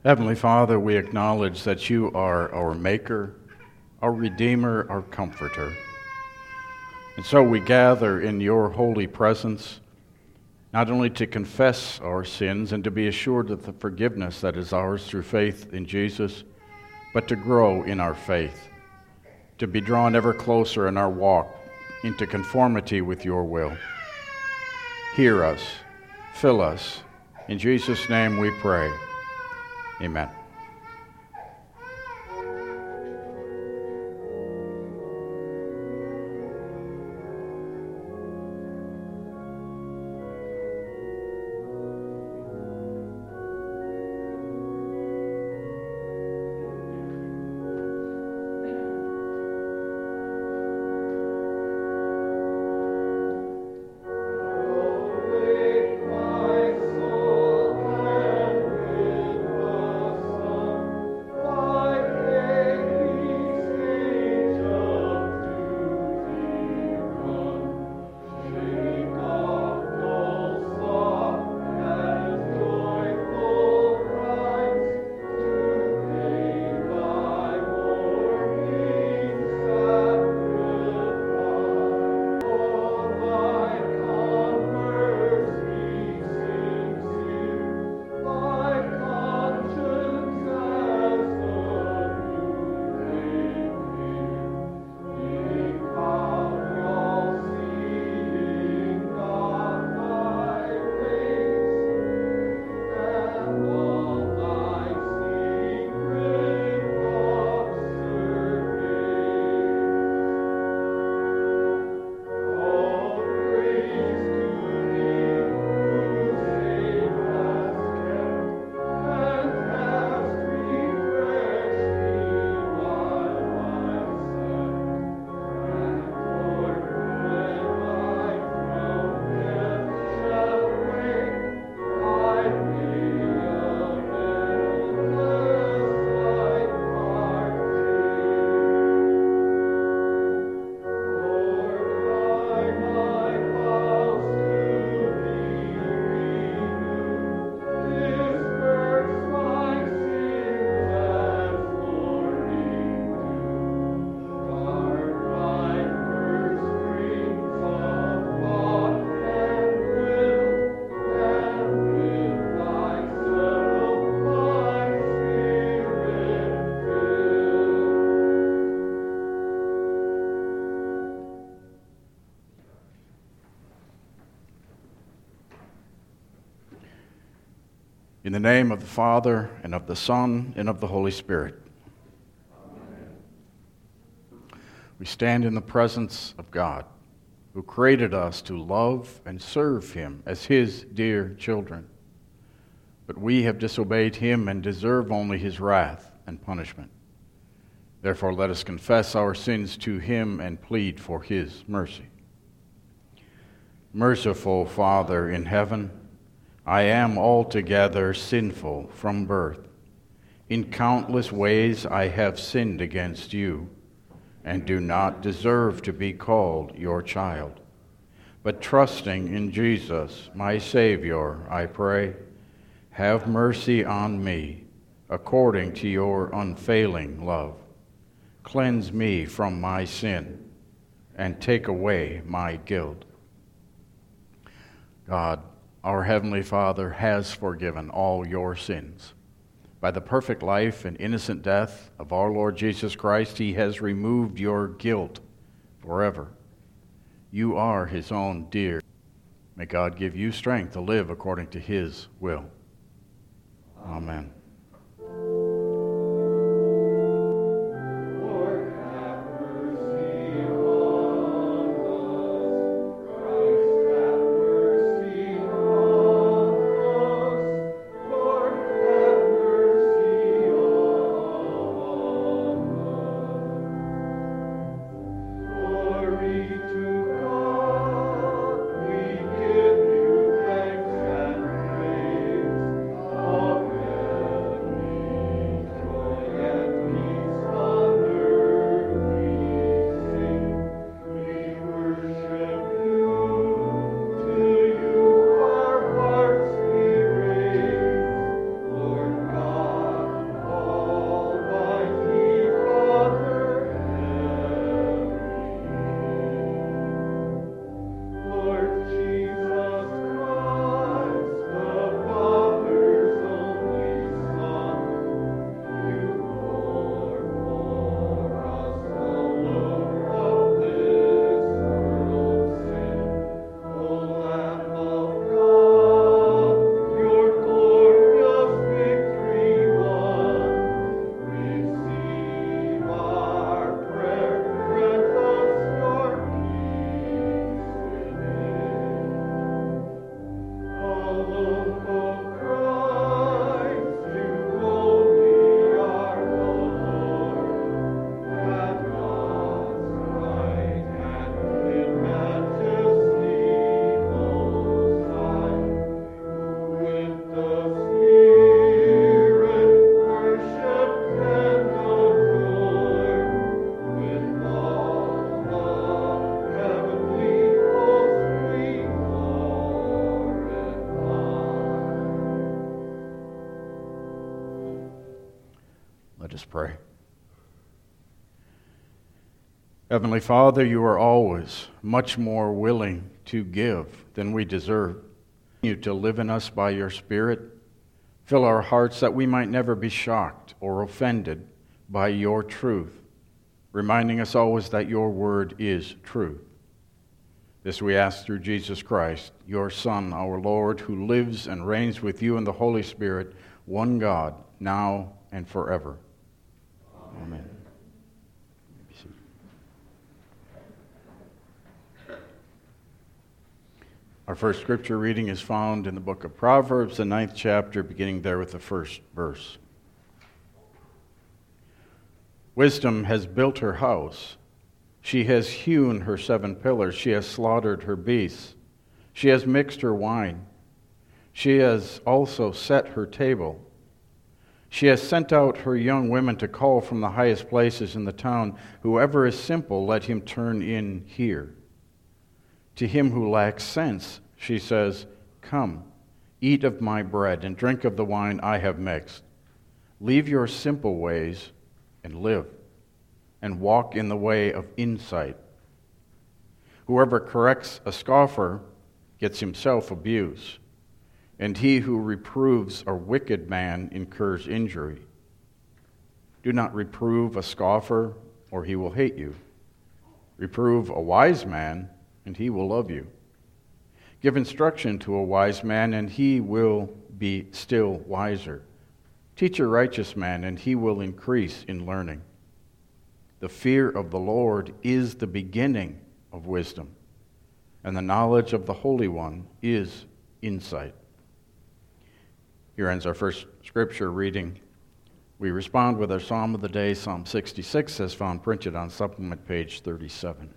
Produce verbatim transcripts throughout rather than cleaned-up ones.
Heavenly Father, we acknowledge that you are our Maker, our Redeemer, our Comforter. And so we gather in your holy presence, not only to confess our sins and to be assured of the forgiveness that is ours through faith in Jesus, but to grow in our faith, to be drawn ever closer in our walk into conformity with your will. Hear us, fill us. In Jesus' name we pray. Amen. In the name of the Father, and of the Son, and of the Holy Spirit. Amen. We stand in the presence of God, who created us to love and serve him as his dear children. But we have disobeyed him and deserve only his wrath and punishment. Therefore, let us confess our sins to him and plead for his mercy. Merciful Father in heaven, I am altogether sinful from birth. In countless ways I have sinned against you, and do not deserve to be called your child. But trusting in Jesus, my Savior, I pray, have mercy on me, according to your unfailing love. Cleanse me from my sin, and take away my guilt. God, our Heavenly Father has forgiven all your sins. By the perfect life and innocent death of our Lord Jesus Christ, he has removed your guilt forever. You are his own dear. May God give you strength to live according to his will. Amen. Amen. pray. Heavenly Father, you are always much more willing to give than we deserve. You to live in us by your Spirit. Fill our hearts that we might never be shocked or offended by your truth, reminding us always that your word is truth. This we ask through Jesus Christ, your Son, our Lord, who lives and reigns with you in the Holy Spirit, one God, now and forever. Amen. Amen. Our first scripture reading is found in the book of Proverbs, the ninth chapter, beginning there with the first verse. Wisdom has built her house. She has hewn her seven pillars. She has slaughtered her beasts. She has mixed her wine. She has also set her table. She has sent out her young women to call from the highest places in the town. Whoever is simple, let him turn in here. To him who lacks sense, she says, come, eat of my bread and drink of the wine I have mixed. Leave your simple ways and live, and walk in the way of insight. Whoever corrects a scoffer gets himself abuse, and he who reproves a wicked man incurs injury. Do not reprove a scoffer, or he will hate you. Reprove a wise man, and he will love you. Give instruction to a wise man, and he will be still wiser. Teach a righteous man, and he will increase in learning. The fear of the Lord is the beginning of wisdom, and the knowledge of the Holy One is insight. Here ends our first scripture reading. We respond with our Psalm of the day, Psalm sixty-six, as found printed on supplement page thirty-seven.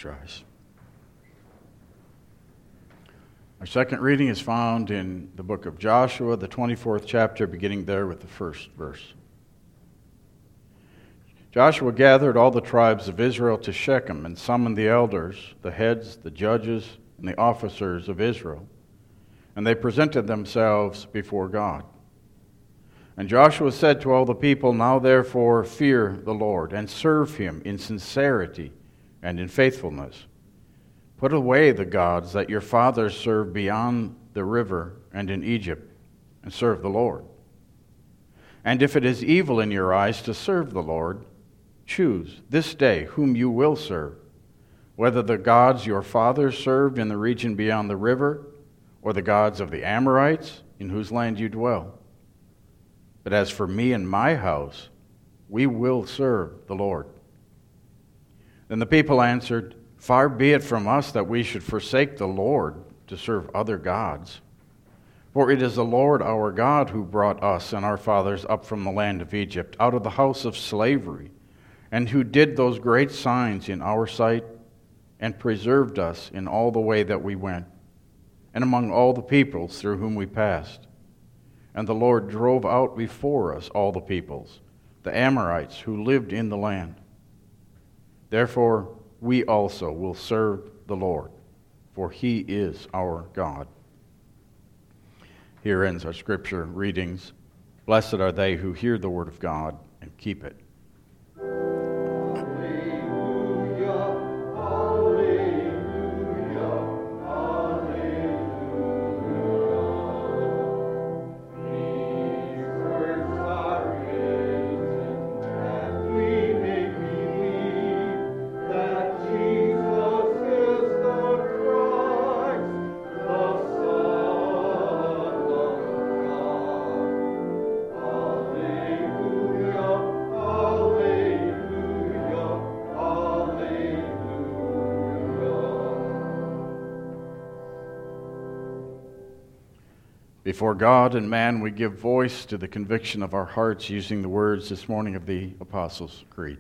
Please rise. Our second reading is found in the book of Joshua, the twenty-fourth chapter, beginning there with the first verse. Joshua gathered all the tribes of Israel to Shechem and summoned the elders, the heads, the judges, and the officers of Israel, and they presented themselves before God. And Joshua said to all the people, "Now therefore fear the Lord, and serve him in sincerity and in faithfulness. Put away the gods that your fathers served beyond the river and in Egypt, and serve the Lord. And if it is evil in your eyes to serve the Lord, choose this day whom you will serve, whether the gods your fathers served in the region beyond the river, or the gods of the Amorites in whose land you dwell. But as for me and my house, we will serve the Lord." Then the people answered, "Far be it from us that we should forsake the Lord to serve other gods. For it is the Lord our God who brought us and our fathers up from the land of Egypt, out of the house of slavery, and who did those great signs in our sight, and preserved us in all the way that we went, and among all the peoples through whom we passed. And the Lord drove out before us all the peoples, the Amorites who lived in the land. Therefore we also will serve the Lord, for he is our God." Here ends our scripture readings. Blessed are they who hear the word of God and keep it. Before God and man, we give voice to the conviction of our hearts using the words this morning of the Apostles' Creed.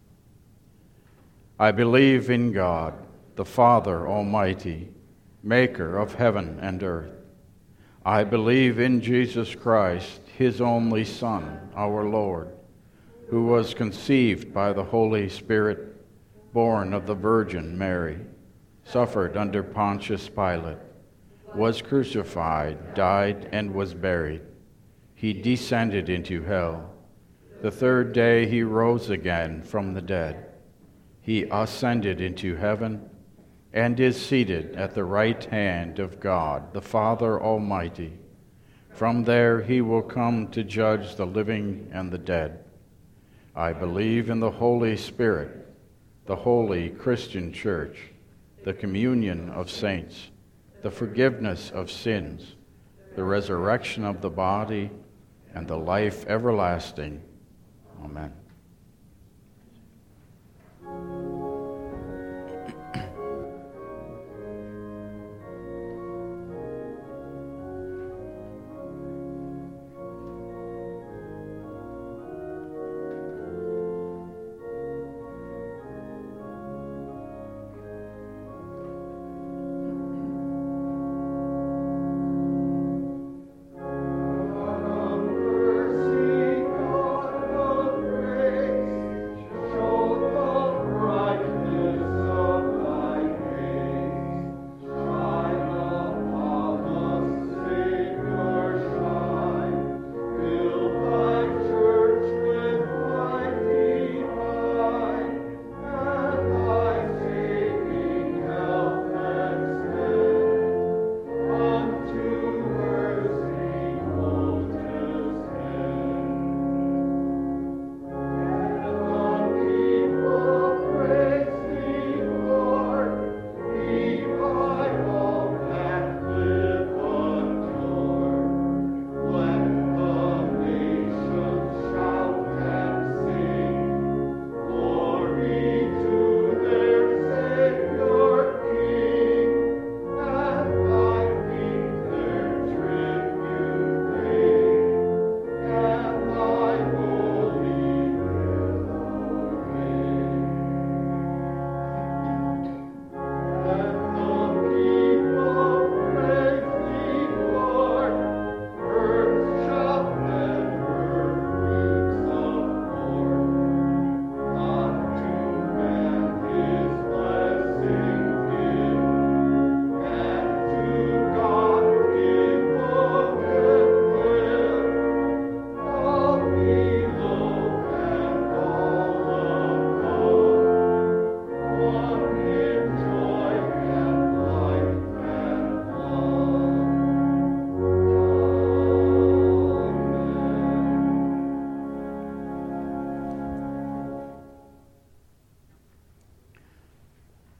I believe in God, the Father Almighty, maker of heaven and earth. I believe in Jesus Christ, his only Son, our Lord, who was conceived by the Holy Spirit, born of the Virgin Mary, suffered under Pontius Pilate, was crucified, died, and was buried. He descended into hell. The third day he rose again from the dead. He ascended into heaven and is seated at the right hand of God, the Father Almighty. From there he will come to judge the living and the dead. I believe in the Holy Spirit, the holy Christian Church, the communion of saints, the forgiveness of sins, the resurrection of the body, and the life everlasting. Amen.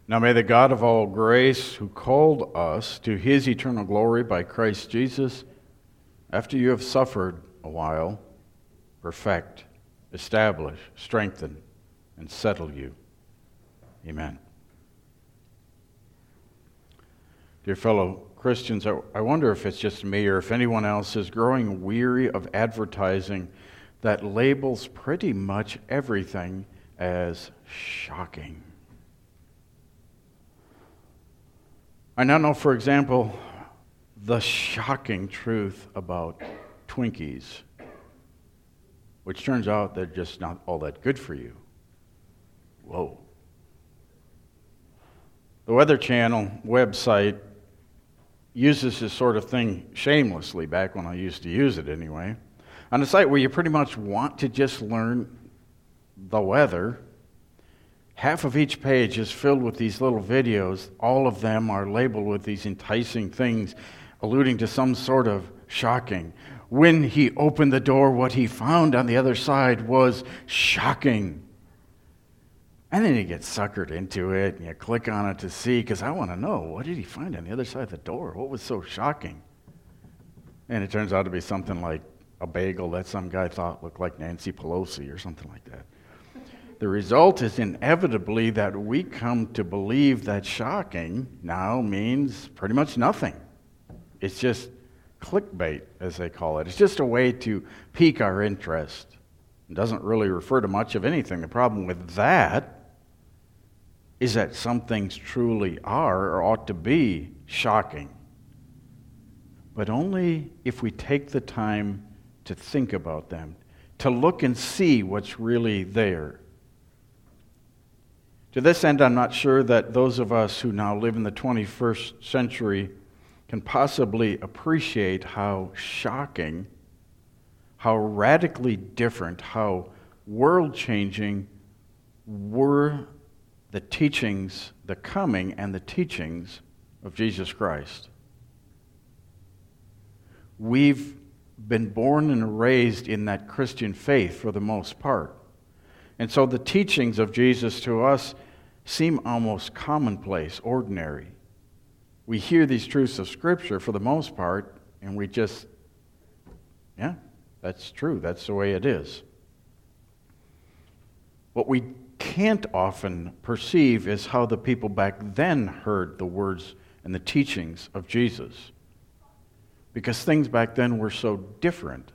Now may the God of all grace, who called us to his eternal glory by Christ Jesus, after you have suffered a while, perfect, establish, strengthen, and settle you. Amen. Dear fellow Christians, I wonder if it's just me or if anyone else is growing weary of advertising that labels pretty much everything as shocking. I now know, for example, the shocking truth about Twinkies, which turns out they're just not all that good for you. Whoa. The Weather Channel website uses this sort of thing shamelessly, back when I used to use it anyway, on a site where you pretty much want to just learn the weather. Half of each page is filled with these little videos. All of them are labeled with these enticing things, alluding to some sort of shocking. When he opened the door, what he found on the other side was shocking. And then you get suckered into it, and you click on it to see, because I want to know, what did he find on the other side of the door? What was so shocking? And it turns out to be something like a bagel that some guy thought looked like Nancy Pelosi or something like that. The result is inevitably that we come to believe that shocking now means pretty much nothing. It's just clickbait, as they call it. It's just a way to pique our interest. It doesn't really refer to much of anything. The problem with that is that some things truly are or ought to be shocking, but only if we take the time to think about them, to look and see what's really there. To this end, I'm not sure that those of us who now live in the twenty-first century can possibly appreciate how shocking, how radically different, how world-changing were the teachings, the coming and the teachings of Jesus Christ. We've been born and raised in that Christian faith for the most part. And so the teachings of Jesus to us seem almost commonplace, ordinary. We hear these truths of Scripture for the most part, and we just, yeah, that's true. That's the way it is. What we can't often perceive is how the people back then heard the words and the teachings of Jesus, because things back then were so different.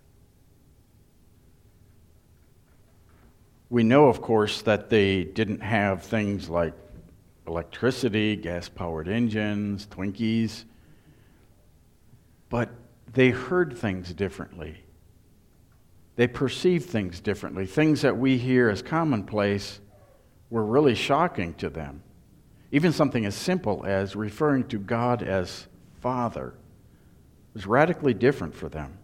We know, of course, that they didn't have things like electricity, gas-powered engines, Twinkies, but they heard things differently. They perceived things differently. Things that we hear as commonplace were really shocking to them. Even something as simple as referring to God as Father was radically different for them.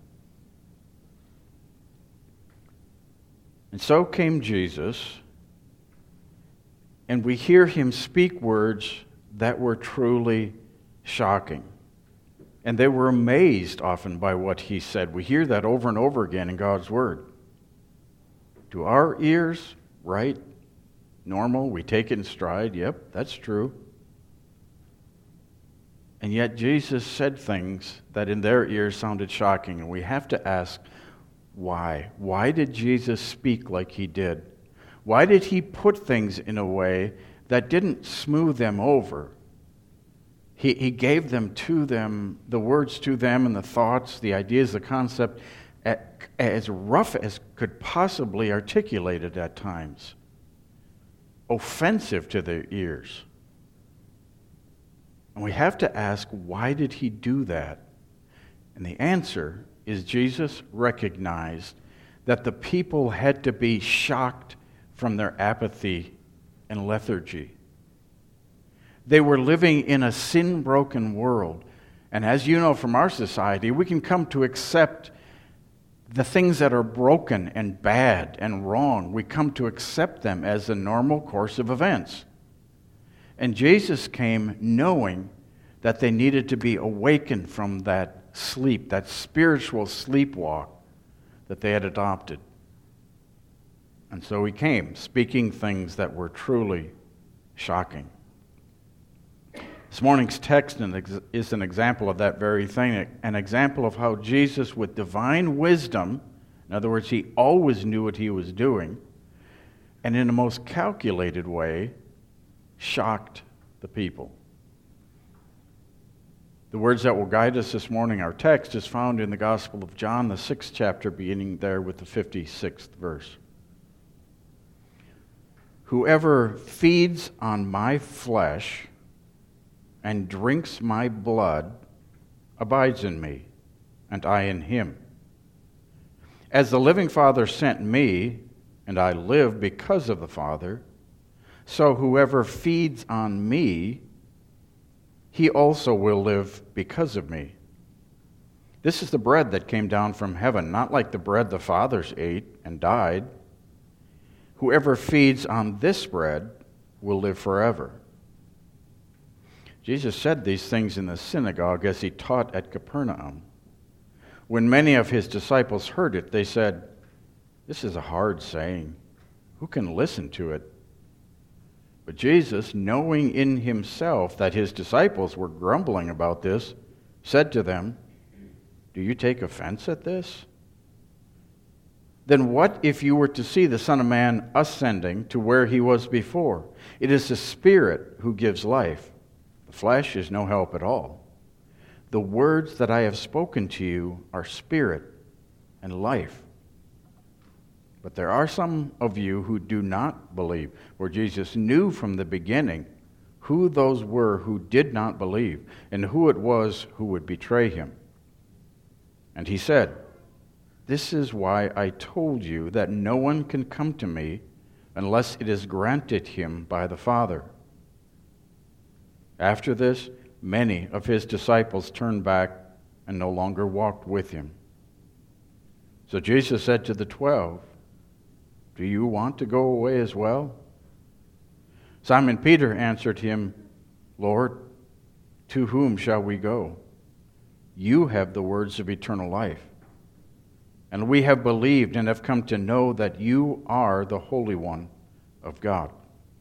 And so came Jesus, and we hear him speak words that were truly shocking. And they were amazed often by what he said. We hear that over and over again in God's Word. To our ears, right, normal, we take it in stride, yep, that's true. And yet Jesus said things that in their ears sounded shocking, and we have to ask, why? Why did Jesus speak like he did? Why did he put things in a way that didn't smooth them over? He, he gave them to them, the words to them and the thoughts, the ideas, the concept, as rough as could possibly articulate it at times. Offensive to their ears. And we have to ask, why did he do that? And the answer is Jesus recognized that the people had to be shocked from their apathy and lethargy. They were living in a sin-broken world. And as you know from our society, we can come to accept the things that are broken and bad and wrong. We come to accept them as the normal course of events. And Jesus came knowing that they needed to be awakened from that sleep, that spiritual sleepwalk that they had adopted. And so he came, speaking things that were truly shocking. This morning's text is an example of that very thing, an example of how Jesus, with divine wisdom, in other words, he always knew what he was doing, and in the most calculated way, shocked the people. The words that will guide us this morning, our text, is found in the Gospel of John, the sixth chapter, beginning there with the fifty-sixth verse. Whoever feeds on my flesh and drinks my blood abides in me, and I in him. As the living Father sent me, and I live because of the Father, so whoever feeds on me, he also will live because of me. This is the bread that came down from heaven, not like the bread the fathers ate and died. Whoever feeds on this bread will live forever. Jesus said these things in the synagogue as he taught at Capernaum. When many of his disciples heard it, they said, "This is a hard saying. Who can listen to it?" But Jesus, knowing in himself that his disciples were grumbling about this, said to them, "Do you take offense at this? Then what if you were to see the Son of Man ascending to where he was before? It is the Spirit who gives life. The flesh is no help at all. The words that I have spoken to you are spirit and life. But there are some of you who do not believe." For Jesus knew from the beginning who those were who did not believe and who it was who would betray him. And he said, "This is why I told you that no one can come to me unless it is granted him by the Father." After this, many of his disciples turned back and no longer walked with him. So Jesus said to the twelve, "Do you want to go away as well?" Simon Peter answered him, "Lord, to whom shall we go? You have the words of eternal life. And we have believed and have come to know that you are the Holy One of God."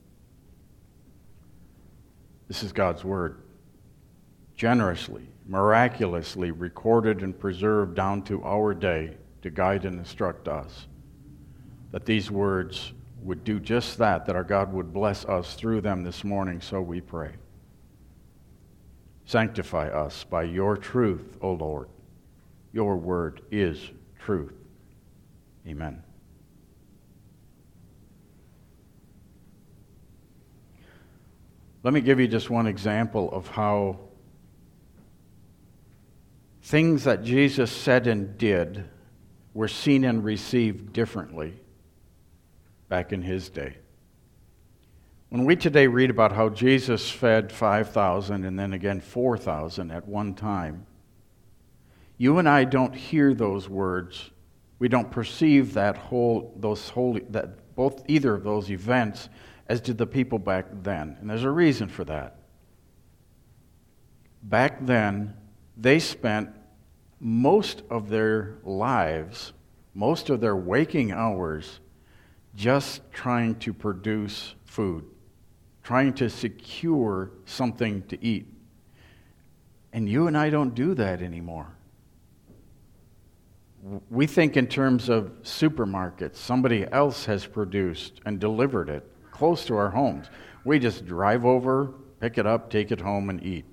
This is God's word, generously, miraculously recorded and preserved down to our day to guide and instruct us. That these words would do just that, that our God would bless us through them this morning, so we pray. Sanctify us by your truth, O Lord. Your word is truth. Amen. Let me give you just one example of how things that Jesus said and did were seen and received differently back in his day. When we today read about how Jesus fed five thousand and then again four thousand at one time, you and I don't hear those words. We don't perceive that whole, those whole, that both either of those events as did the people back then. And there's a reason for that. Back then, they spent most of their lives, most of their waking hours, just trying to produce food, trying to secure something to eat. And you and I don't do that anymore. We think in terms of supermarkets. Somebody else has produced and delivered it close to our homes. We just drive over, pick it up, take it home, and eat.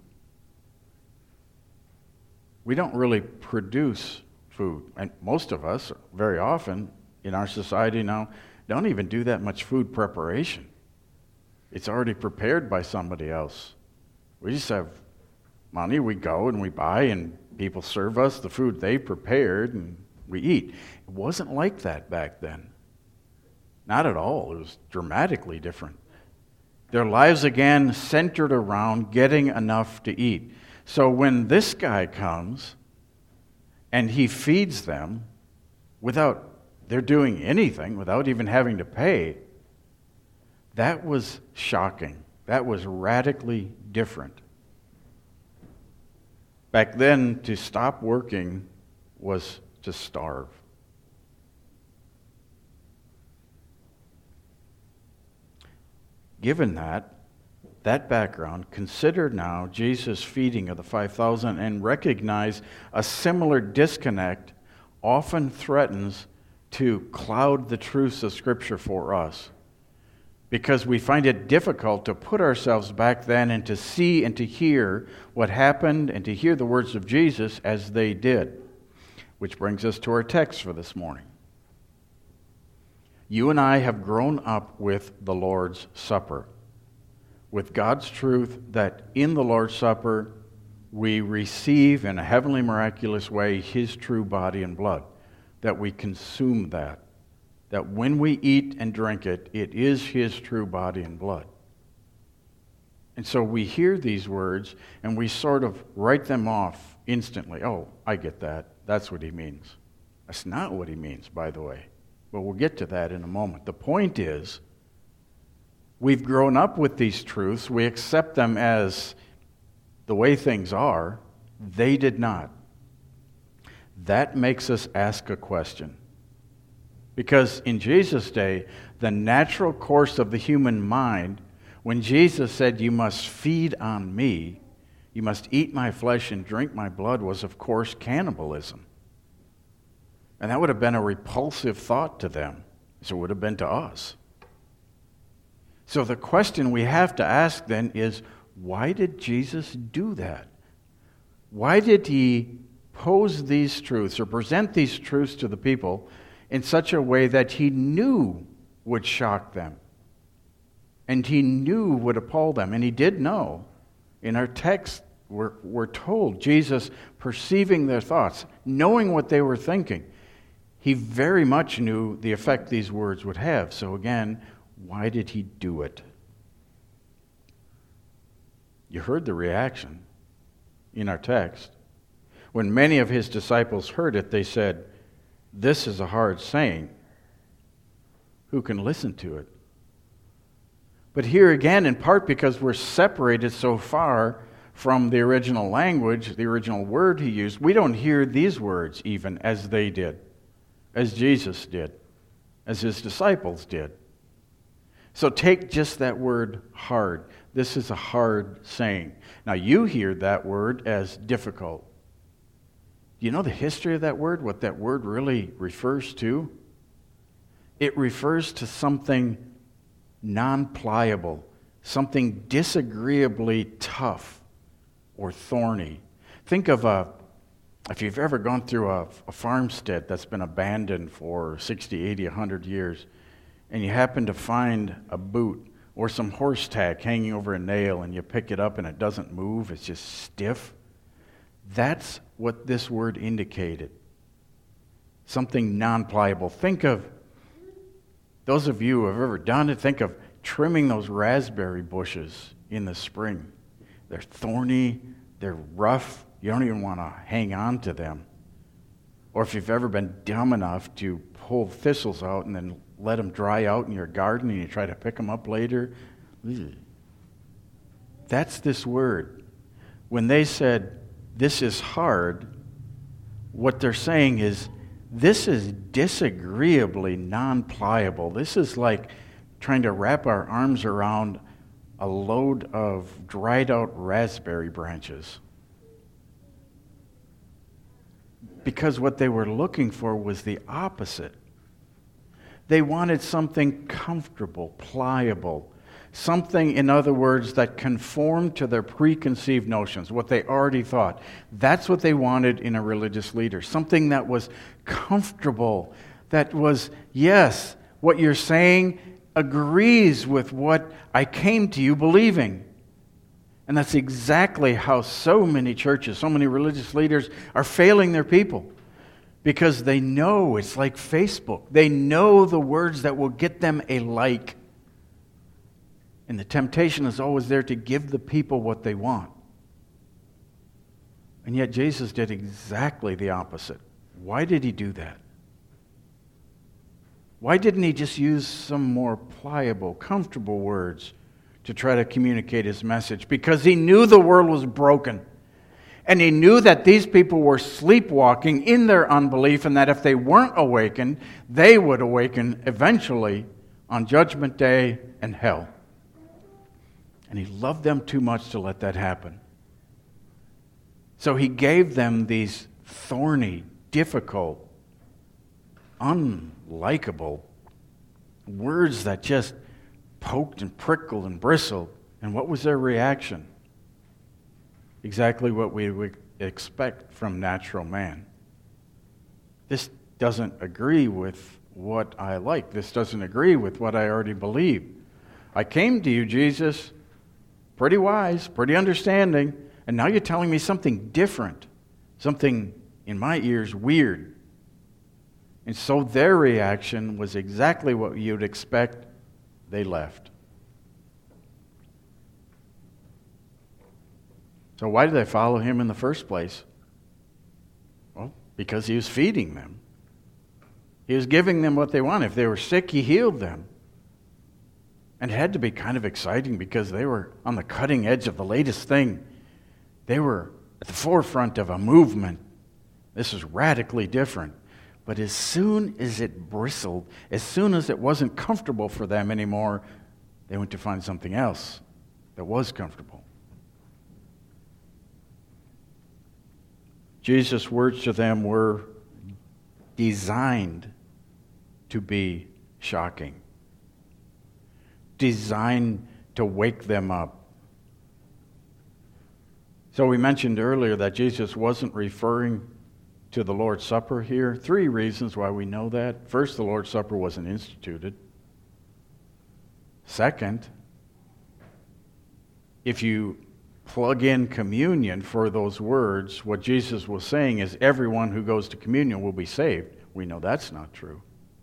We don't really produce food. And most of us, very often in our society now, don't even do that much food preparation. It's already prepared by somebody else. We just have money, we go and we buy, and people serve us the food they prepared, and we eat. It wasn't like that back then. Not at all. It was dramatically different. Their lives again centered around getting enough to eat. So when this guy comes and he feeds them without they're doing anything, without even having to pay, that was shocking. That was radically different. Back then, to stop working was to starve. Given that, that background, consider now Jesus' feeding of the five thousand and recognize a similar disconnect often threatens to cloud the truths of Scripture for us, because we find it difficult to put ourselves back then and to see and to hear what happened and to hear the words of Jesus as they did. Which brings us to our text for this morning. You and I have grown up with the Lord's Supper, with God's truth that in the Lord's Supper we receive in a heavenly miraculous way His true body and blood, that we consume that, that when we eat and drink it, it is His true body and blood. And so we hear these words and we sort of write them off instantly. Oh, I get that. That's what He means. That's not what He means, by the way. But we'll get to that in a moment. The point is, we've grown up with these truths. We accept them as the way things are. They did not. That makes us ask a question. Because in Jesus' day, the natural course of the human mind, when Jesus said, you must feed on me, you must eat my flesh and drink my blood, was of course cannibalism. And that would have been a repulsive thought to them, as it would have been to us. So the question we have to ask then is, why did Jesus do that? Why did He pose these truths or present these truths to the people in such a way that He knew would shock them? And He knew would appall them. And He did know. In our text, we're, we're told, Jesus perceiving their thoughts, knowing what they were thinking, He very much knew the effect these words would have. So again, why did He do it? You heard the reaction in our text. When many of His disciples heard it, they said, this is a hard saying. Who can listen to it? But here again, in part because we're separated so far from the original language, the original word He used, we don't hear these words even as they did, as Jesus did, as His disciples did. So take just that word hard. This is a hard saying. Now you hear that word as difficult. Do you know the history of that word, what that word really refers to? It refers to something non-pliable, something disagreeably tough or thorny. Think of a, if you've ever gone through a, a farmstead that's been abandoned for sixty, eighty, one hundred years, and you happen to find a boot or some horse tack hanging over a nail, and you pick it up and it doesn't move, it's just stiff. That's what this word indicated. Something non-pliable. Think of, those of you who have ever done it, think of trimming those raspberry bushes in the spring. They're thorny, they're rough, you don't even want to hang on to them. Or if you've ever been dumb enough to pull thistles out and then let them dry out in your garden and you try to pick them up later. That's this word. When they said, this is hard, what they're saying is, this is disagreeably non-pliable. This is like trying to wrap our arms around a load of dried out raspberry branches. Because what they were looking for was the opposite. They wanted something comfortable, pliable, something, in other words, that conformed to their preconceived notions, what they already thought. That's what they wanted in a religious leader, something that was comfortable, that was, yes, what you're saying agrees with what I came to you believing. And that's exactly how so many churches, so many religious leaders are failing their people. Because they know it's like Facebook. They know the words that will get them a like. And the temptation is always there to give the people what they want. And yet Jesus did exactly the opposite. Why did He do that? Why didn't He just use some more pliable, comfortable words to try to communicate His message? Because He knew the world was broken. And He knew that these people were sleepwalking in their unbelief, and that if they weren't awakened, they would awaken eventually on Judgment Day and hell. And he loved them too much to let that happen. So he gave them these thorny, difficult, unlikable words that just poked and prickled and bristled. And what was their reaction? Exactly what we would expect from natural man. This doesn't agree with what I like. This doesn't agree with what I already believe. I came to you, Jesus, pretty wise, pretty understanding, and now you're telling me something different, something, in my ears, weird. And so their reaction was exactly what you'd expect. They left. So why did they follow him in the first place? Well, because he was feeding them. He was giving them what they wanted. If they were sick, he healed them. And it had to be kind of exciting because they were on the cutting edge of the latest thing. They were at the forefront of a movement. This was radically different. But as soon as it bristled, as soon as it wasn't comfortable for them anymore, they went to find something else that was comfortable. Jesus' words to them were designed to be shocking, designed to wake them up. So we mentioned earlier that Jesus wasn't referring to the Lord's Supper here. Three reasons why we know that. First, the Lord's Supper wasn't instituted. Second, if you plug in communion for those words, what Jesus was saying is everyone who goes to communion will be saved. We know that's not true.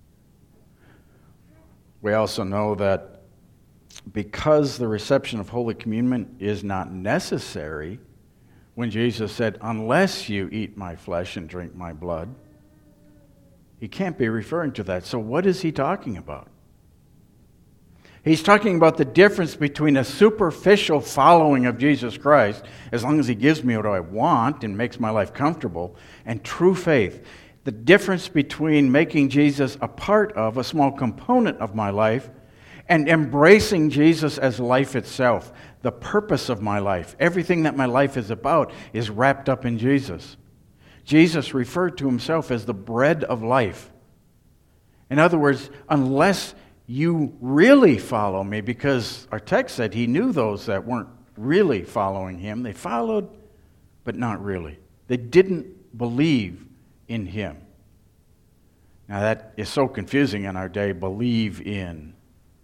We also know that because the reception of Holy Communion is not necessary, when Jesus said, unless you eat my flesh and drink my blood, he can't be referring to that. So what is he talking about? He's talking about the difference between a superficial following of Jesus Christ, as long as he gives me what I want and makes my life comfortable, and true faith. The difference between making Jesus a part of, a small component of my life, and embracing Jesus as life itself, the purpose of my life. Everything that my life is about is wrapped up in Jesus. Jesus referred to himself as the bread of life. In other words, unless you really follow me, because our text said he knew those that weren't really following him. They followed, but not really. They didn't believe in him. Now that is so confusing in our day, believe in.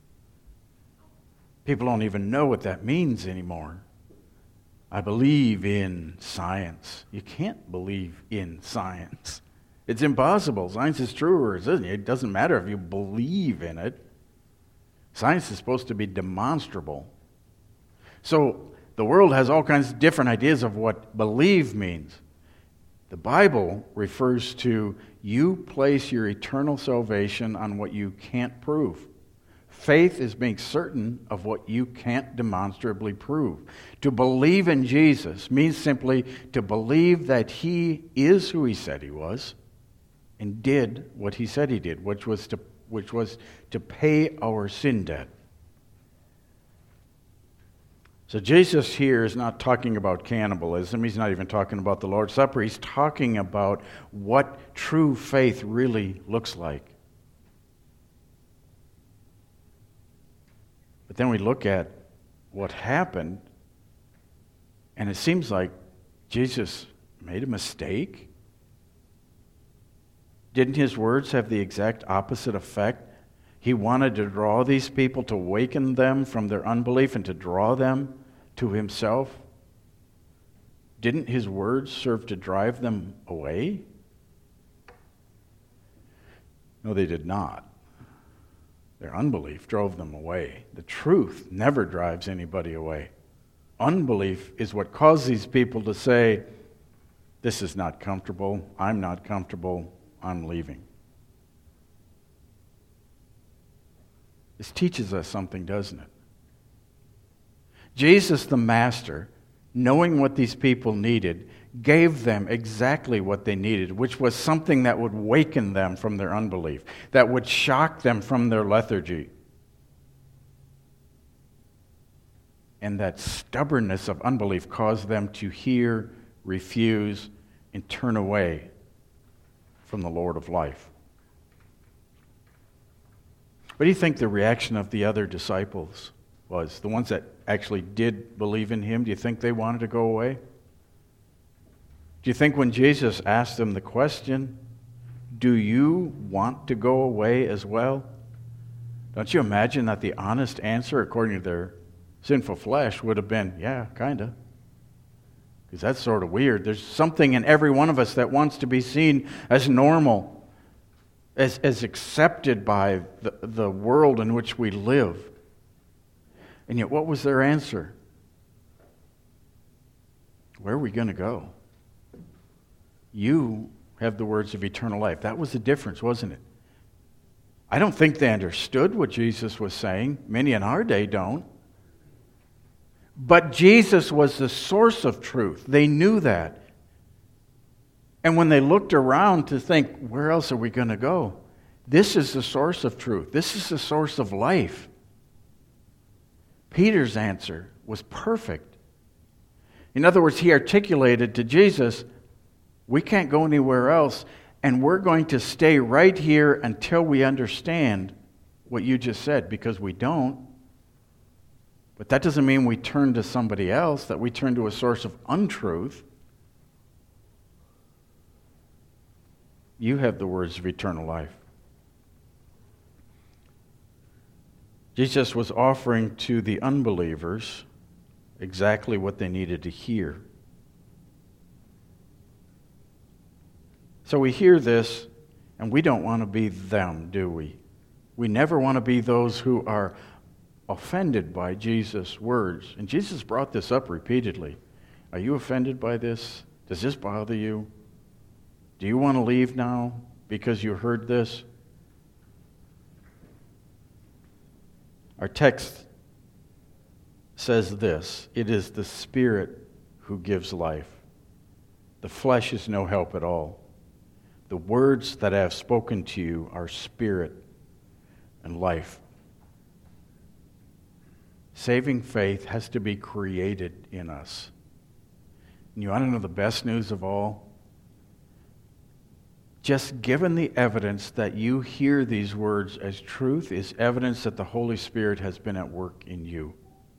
People don't even know what that means anymore. I believe in science. You can't believe in science. It's impossible. Science is true or isn't. It doesn't matter if you believe in it. Science is supposed to be demonstrable. So the world has all kinds of different ideas of what believe means. The Bible refers to you place your eternal salvation on what you can't prove. Faith is being certain of what you can't demonstrably prove. To believe in Jesus means simply to believe that he is who he said he was and did what he said he did, which was to which was to pay our sin debt. So Jesus here is not talking about cannibalism. He's not even talking about the Lord's Supper. He's talking about what true faith really looks like. But then we look at what happened, and it seems like Jesus made a mistake. Didn't his words have the exact opposite effect? He wanted to draw these people, to waken them from their unbelief and to draw them to himself. Didn't his words serve to drive them away? No, they did not. Their unbelief drove them away. The truth never drives anybody away. Unbelief is what caused these people to say, this is not comfortable, I'm not comfortable, I'm leaving. This teaches us something, doesn't it? Jesus, the Master, knowing what these people needed, gave them exactly what they needed, which was something that would waken them from their unbelief, that would shock them from their lethargy. And that stubbornness of unbelief caused them to hear, refuse, and turn away from the Lord of life. What do you think the reaction of the other disciples was? The ones that actually did believe in him, do you think they wanted to go away? Do you think when Jesus asked them the question, do you want to go away as well? Don't you imagine that the honest answer, according to their sinful flesh, would have been, yeah, kind of. Because that's sort of weird. There's something in every one of us that wants to be seen as normal, as, as accepted by the, the world in which we live. And yet, what was their answer? Where are we going to go? You have the words of eternal life. That was the difference, wasn't it? I don't think they understood what Jesus was saying. Many in our day don't. But Jesus was the source of truth. They knew that. And when they looked around to think, where else are we going to go? This is the source of truth. This is the source of life. Peter's answer was perfect. In other words, he articulated to Jesus, we can't go anywhere else, and we're going to stay right here until we understand what you just said, because we don't. But that doesn't mean we turn to somebody else, that we turn to a source of untruth. You have the words of eternal life. Jesus was offering to the unbelievers exactly what they needed to hear. So we hear this, and we don't want to be them, do we? We never want to be those who are offended by Jesus' words. And Jesus brought this up repeatedly. Are you offended by this? Does this bother you? Do you want to leave now because you heard this? Our text says this, it is the Spirit who gives life. The flesh is no help at all. The words that I have spoken to you are spirit and life. Saving faith has to be created in us. And you want to know the best news of all? Just given the evidence that you hear these words as truth is evidence that the Holy Spirit has been at work in you.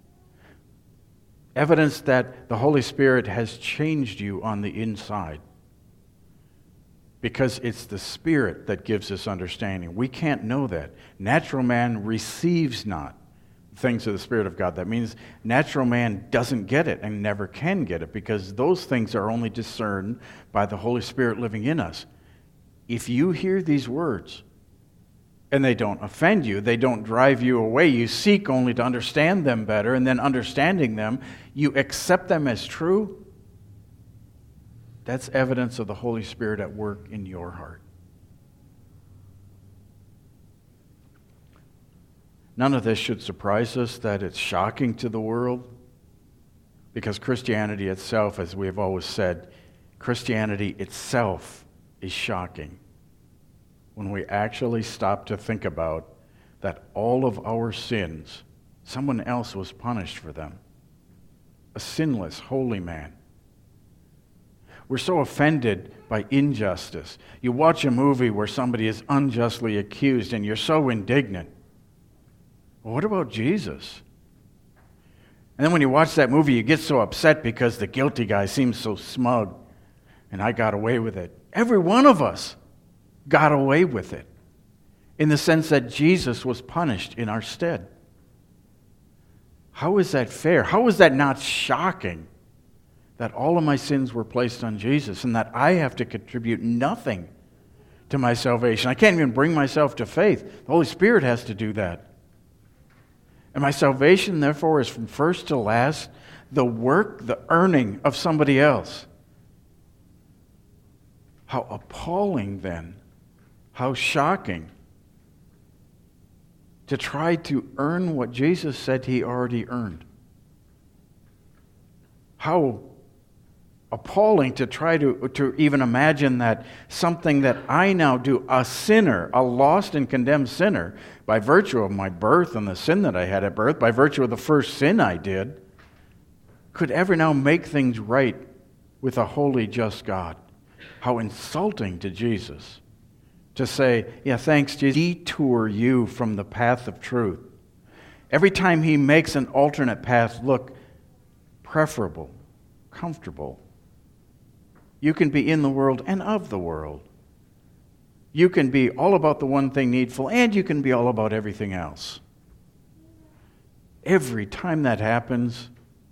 Evidence that the Holy Spirit has changed you on the inside. Because it's the Spirit that gives us understanding. We can't know that. Natural man receives not things of the Spirit of God. That means natural man doesn't get it and never can get it, because those things are only discerned by the Holy Spirit living in us. If you hear these words and they don't offend you, they don't drive you away, you seek only to understand them better, and then understanding them, you accept them as true, that's evidence of the Holy Spirit at work in your heart. None of this should surprise us that it's shocking to the world, because Christianity itself, as we have always said, Christianity itself is shocking when we actually stop to think about that all of our sins, someone else was punished for them. A sinless, holy man. We're so offended by injustice. You watch a movie where somebody is unjustly accused and you're so indignant. Well, what about Jesus? And then when you watch that movie, you get so upset because the guilty guy seems so smug, and I got away with it. Every one of us got away with it, in the sense that Jesus was punished in our stead. How is that fair? How is that not shocking that all of my sins were placed on Jesus and that I have to contribute nothing to my salvation? I can't even bring myself to faith. The Holy Spirit has to do that. And my salvation, therefore, is from first to last the work, the earning of somebody else. How appalling, then, how shocking to try to earn what Jesus said he already earned. How appalling to try to, to even imagine that something that I now do, a sinner, a lost and condemned sinner, by virtue of my birth and the sin that I had at birth, by virtue of the first sin I did, could ever now make things right with a holy, just God. How insulting to Jesus to say, yeah, thanks, Jesus, detour you from the path of truth. Every time he makes an alternate path look preferable, comfortable, you can be in the world and of the world. You can be all about the one thing needful, and you can be all about everything else. Every time that happens,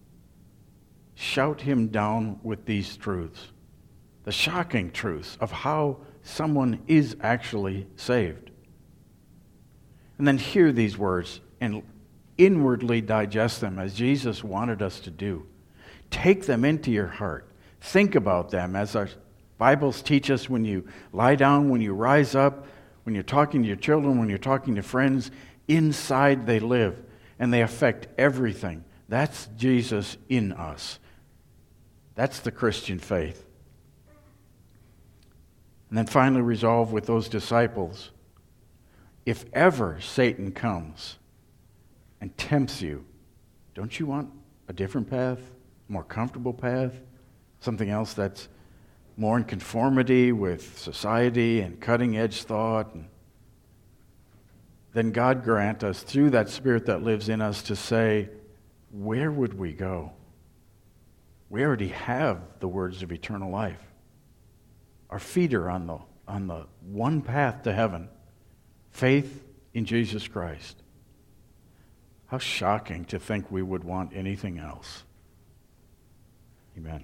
shout him down with these truths, the shocking truths of how someone is actually saved. And then hear these words and inwardly digest them as Jesus wanted us to do. Take them into your heart. Think about them as our Bibles teach us when you lie down, when you rise up, when you're talking to your children, when you're talking to friends. Inside they live, and they affect everything. That's Jesus in us. That's the Christian faith. And then finally resolve with those disciples, if ever Satan comes and tempts you, don't you want a different path, a more comfortable path, something else that's more in conformity with society and cutting-edge thought? And then God grant us, through that Spirit that lives in us, to say, where would we go? We already have the words of eternal life. Our feet are on the, on the one path to heaven, faith in Jesus Christ. How shocking to think we would want anything else. Amen.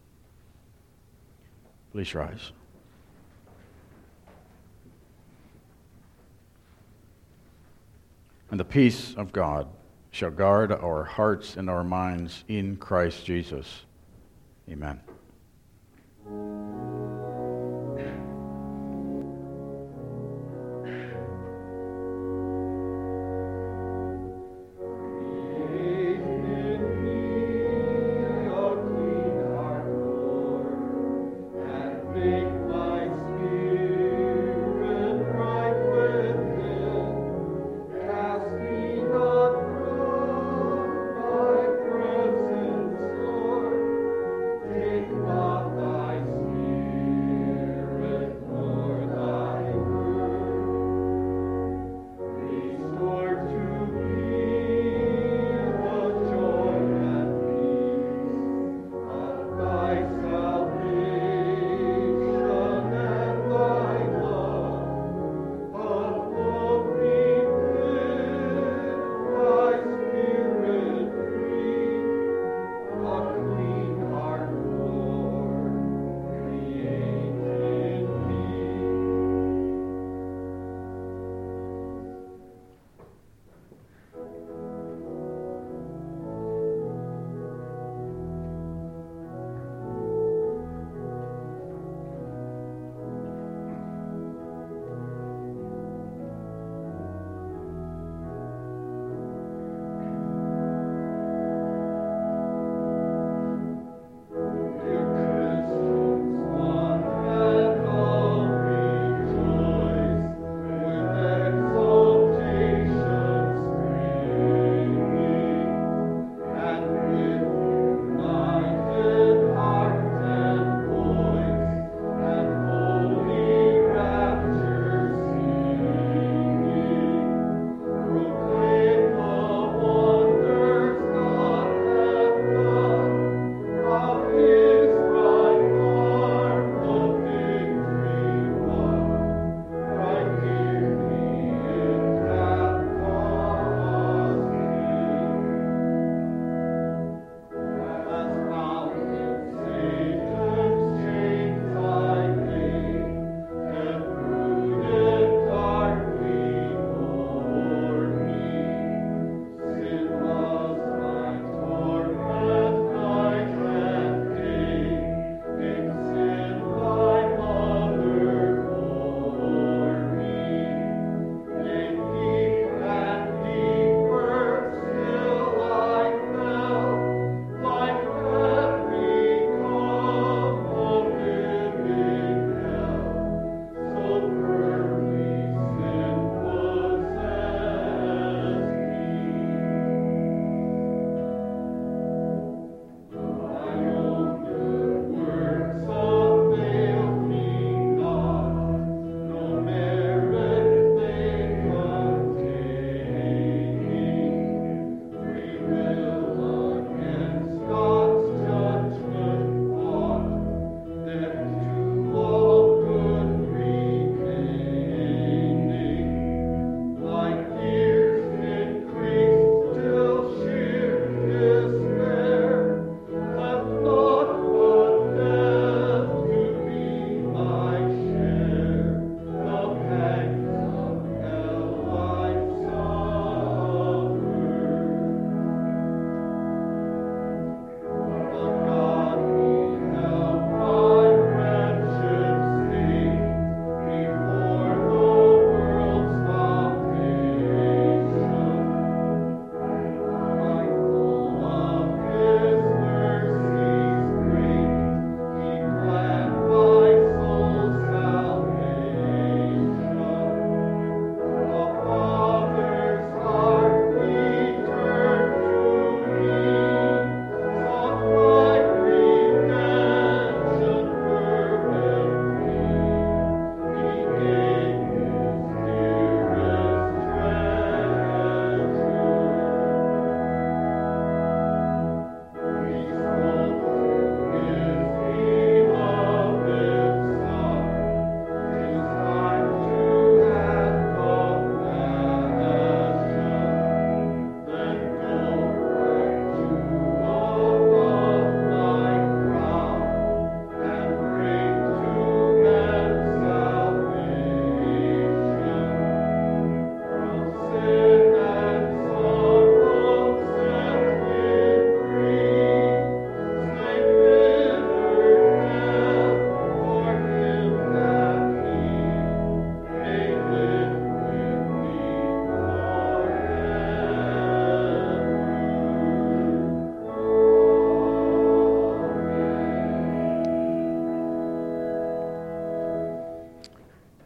Please rise. And the peace of God shall guard our hearts and our minds in Christ Jesus. Amen. Take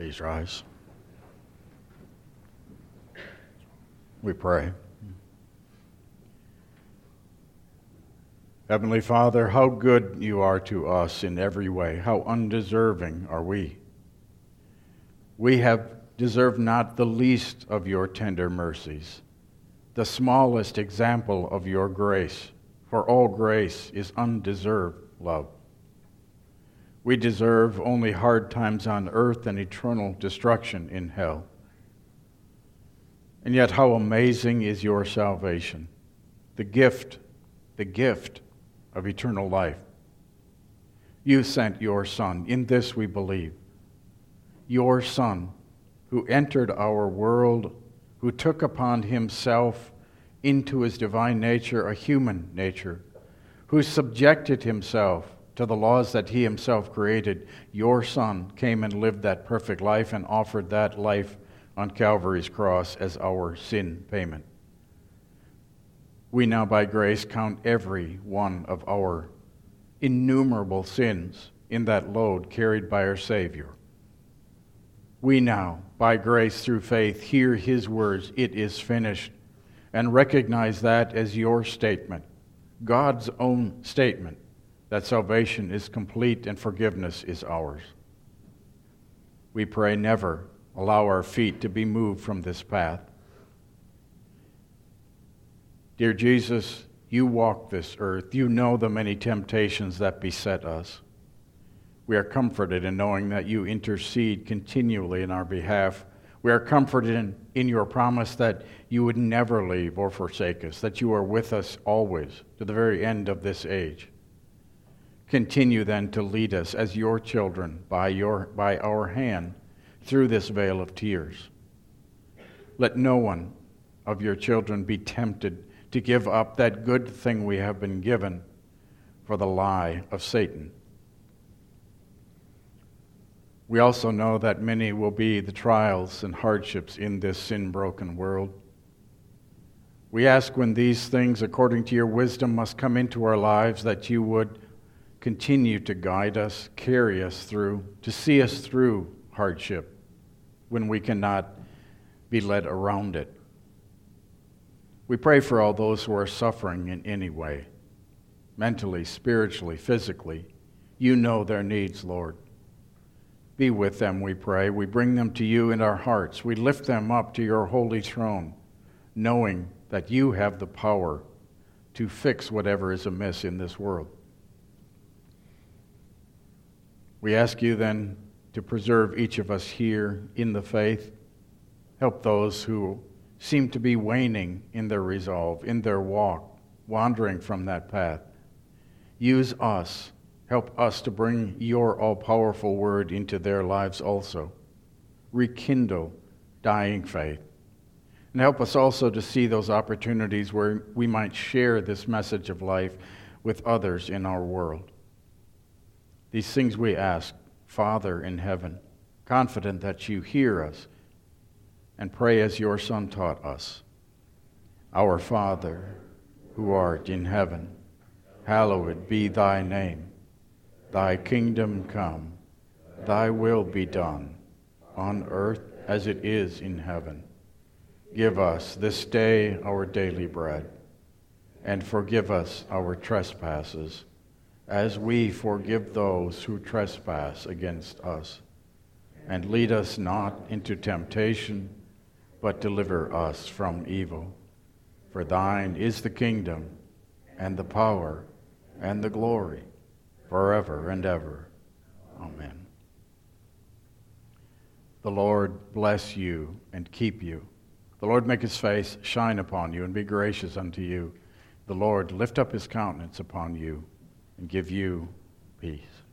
Please rise. We pray. Heavenly Father, how good you are to us in every way. How undeserving are we. We have deserved not the least of your tender mercies, the smallest example of your grace, for all grace is undeserved love. We deserve only hard times on earth and eternal destruction in hell. And yet how amazing is your salvation, the gift, the gift of eternal life. You sent your Son, in this we believe, your Son, who entered our world, who took upon himself into his divine nature a human nature, who subjected himself to the laws that he himself created. Your Son came and lived that perfect life and offered that life on Calvary's cross as our sin payment. We now by grace count every one of our innumerable sins in that load carried by our Savior. We now, by grace through faith, hear his words, "It is finished," and recognize that as your statement, God's own statement, that salvation is complete and forgiveness is ours. We pray never allow our feet to be moved from this path. Dear Jesus, you walk this earth. You know the many temptations that beset us. We are comforted in knowing that you intercede continually in our behalf. We are comforted in, in your promise that you would never leave or forsake us, that you are with us always to the very end of this age. Continue then to lead us as your children by your by our hand through this vale of tears. Let no one of your children be tempted to give up that good thing we have been given for the lie of Satan. We also know that many will be the trials and hardships in this sin-broken world. We ask when these things, according to your wisdom, must come into our lives, that you would continue to guide us, carry us through, to see us through hardship when we cannot be led around it. We pray for all those who are suffering in any way, mentally, spiritually, physically. You know their needs, Lord. Be with them, we pray. We bring them to you in our hearts. We lift them up to your holy throne, knowing that you have the power to fix whatever is amiss in this world. We ask you then to preserve each of us here in the faith. Help those who seem to be waning in their resolve, in their walk, wandering from that path. Use us. Help us to bring your all-powerful word into their lives also. Rekindle dying faith. And help us also to see those opportunities where we might share this message of life with others in our world. These things we ask, Father in heaven, confident that you hear us, and pray as your Son taught us. Our Father, who art in heaven, hallowed be thy name. Thy kingdom come, thy will be done, on earth as it is in heaven. Give us this day our daily bread, and forgive us our trespasses, as we forgive those who trespass against us. And lead us not into temptation, but deliver us from evil. For thine is the kingdom, and the power, and the glory, forever and ever. Amen. The Lord bless you and keep you. The Lord make his face shine upon you and be gracious unto you. The Lord lift up his countenance upon you and give you peace.